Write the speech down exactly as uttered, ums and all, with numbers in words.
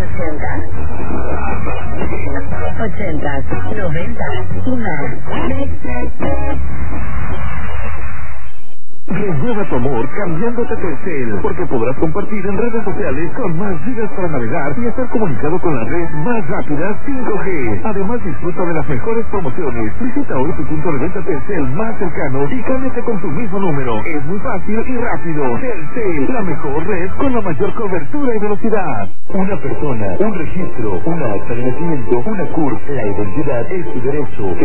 ochenta. ochenta, noventa y más. Renueva tu amor cambiándote a Telcel, porque podrás compartir en redes sociales con más gigas para navegar y estar comunicado con la red más rápida cinco G. Además, disfruta de las mejores promociones. Visita hoy tu punto de venta Telcel más cercano y cámbiate con tu mismo número. Es muy fácil y rápido. Telcel, la mejor red con la mayor cobertura y velocidad. Una persona, un registro, una acta de nacimiento, una C U R P. La identidad es tu derecho.